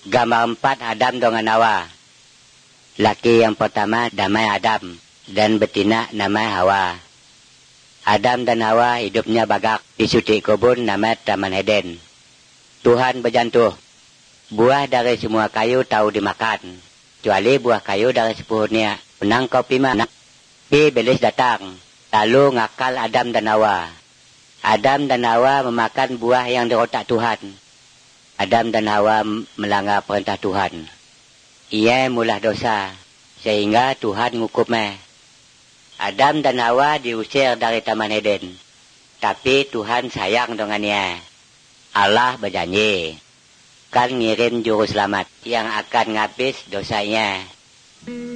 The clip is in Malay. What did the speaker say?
Gambar 4 Adam dengan Hawa. Laki yang pertama namanya Adam dan betina namanya Hawa. Adam dan Hawa hidupnya bagak di suci kebun namanya Taman Eden. Tuhan berjantuh, buah dari semua kayu tahu dimakan, kecuali buah kayu dari sepuhnya menang kau pima. Iblis datang, lalu ngakal Adam dan Hawa. Adam dan Hawa memakan buah yang dirotak Tuhan. Adam dan Hawa melanggar perintah Tuhan. Ia mulah dosa, sehingga Tuhan ngukumnya. Adam dan Hawa diusir dari Taman Eden. Tapi Tuhan sayang dengannya. Allah berjanji, kan ngirim juru selamat yang akan ngapis dosanya.